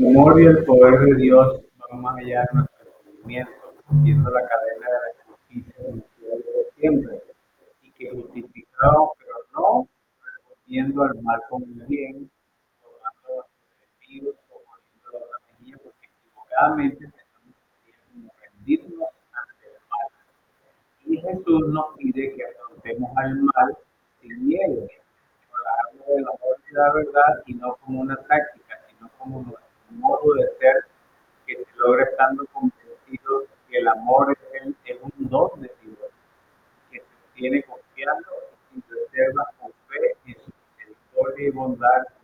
El amor y el poder de Dios van más allá de nuestro entendimiento, viendo la cadena de la justicia en el cielo de siempre, y que justificamos, pero no respondiendo al mal con el bien, tomando a nuestros enemigos o poniendo la otra mejilla, porque equivocadamente pensamos que como rendirnos ante el mal. Y Jesús nos pide que afrontemos al mal sin miedo, hablarlo del amor y la verdad, y no como una táctica, sino como nuestro modo de ser que se logra estando convencidos que el amor es un don de Dios, que se tiene confiando y sin reservas con fe en su misericordia y bondad